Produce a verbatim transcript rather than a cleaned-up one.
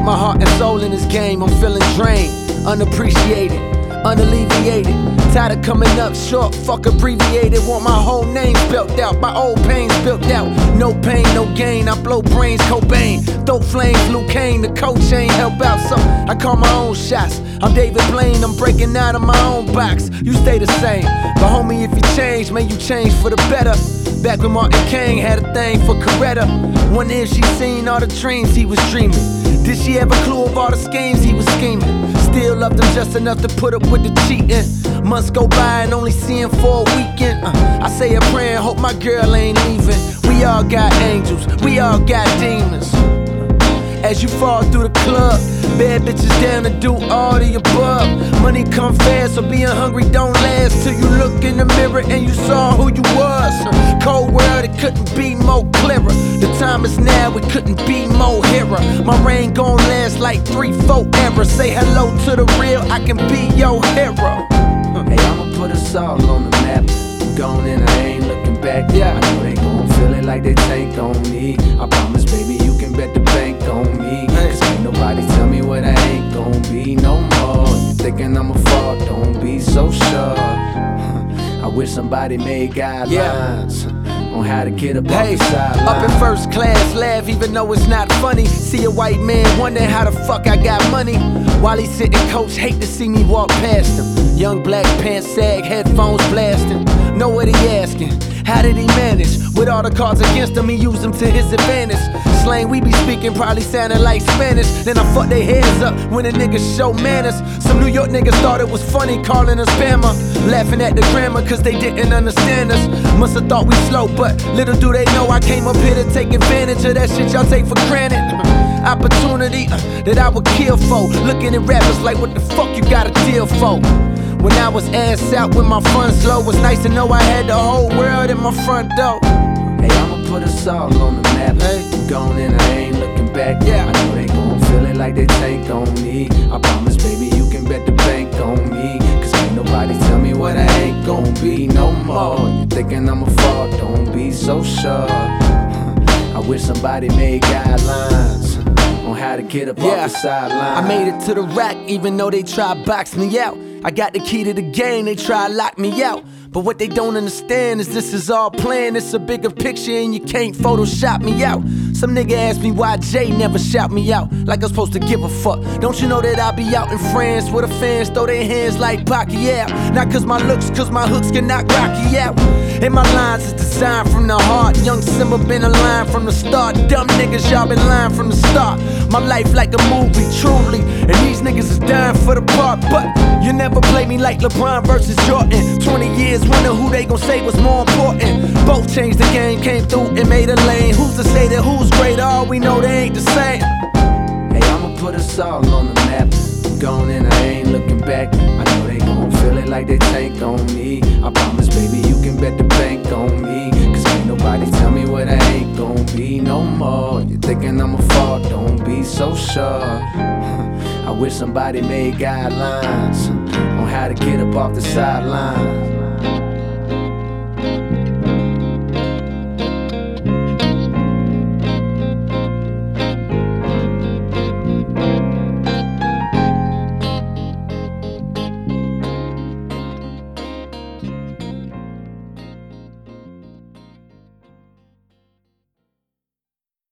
my heart and soul in this game. I'm feeling drained, unappreciated, unalleviated. Tired of coming up short, fuck abbreviated. Want my whole name spelt out, my old pain spilled out. No pain, no gain, I blow brains, Cobain. Throat flames, Luke Kane, the coach ain't help out. So I call my own shots, I'm David Blaine. I'm breaking out of my own box, you stay the same. But homie, if you change, man, you change for the better. Back when Martin King had a thing for Coretta. Wonder if she seen all the dreams he was dreaming. Did she have a clue of all the schemes he was scheming? Still loved him just enough to put up with the cheating. Months go by and only see him for a weekend. uh, I say a prayer and hope my girl ain't leaving. We all got angels, we all got demons. As you fall through the club, bad bitches down to do all the above. Money come fast, so being hungry don't last. Till you look in the mirror and you saw who you was. Cold world, it couldn't be more clearer. The time is now, it couldn't be more hero. My reign gon' last like three, four eras. Say hello to the real, I can be your hero. Hey, I'ma put us all on the map. I'm gone and I ain't looking back. Yeah. I know they gon' feel it like they tank on me. I promise, baby, you can bet the bank on me. Cause ain't nobody tell me what I ain't gon' be no more. You thinking I'ma fall, don't be so sure. I wish somebody made guidelines. Yeah. On how to get up hey, off the sideline. Up in first class, laugh even though it's not funny. See a white man wondering how the fuck I got money. While he's sitting coach, hate to see me walk past him. Young black pants sag, headphones blasting. Know what he asking, how did he manage? With all the cards against him, he used them to his advantage. Slang we be speaking probably sounding like Spanish. Then I fuck their heads up when the niggas show manners. Some New York niggas thought it was funny calling us Bama, laughing at the grammar cause they didn't understand us. Must've thought we slow, but little do they know I came up here to take advantage of that shit y'all take for granted. Opportunity uh, that I would kill for. Looking at rappers like what the fuck you got a deal for. When I was ass out with my funds low, was nice to know I had the whole world in my front door. Hey, I'ma put us all on the map. Hey. I'm gone and I ain't looking back. Yeah. I know they gon' feel it like they tank on me. I promise, baby, you can bet the bank on me. Cause ain't nobody tell me what I ain't gon' be no more. You thinking I'ma fall, don't be so sure. I wish somebody made guidelines on how to get up Yeah. off the sideline. I made it to the rack even though they try to box me out. I got the key to the game, they try to lock me out. But what they don't understand is this is all planned. It's a bigger picture and you can't Photoshop me out. Some nigga asked me why Jay never shout me out, like I'm supposed to give a fuck. Don't you know that I be out in France where the fans throw their hands like Pacquiao? Not cause my looks, cause my hooks can knock Rocky out. And my lines is designed from the heart. Young Simba been a line from the start. Dumb niggas, y'all been lying from the start. My life like a movie, truly. And these niggas is dying for the part. But you never play me like LeBron versus Jordan. Twenty years wonder who they gon' say was more important. Both changed the game, came through and made a lane. Who's to say that who's greater? All we know they ain't the same. Hey, I'ma put us all on the map. I'm gone and I ain't looking back. I know they gon' feel it like they tank on me. I promise, baby, you can bet the bank on me. Cause ain't nobody tell me what I ain't gon' be no more. You thinking I'ma fall, don't be so sure. I wish somebody made guidelines on how to get up off the sideline.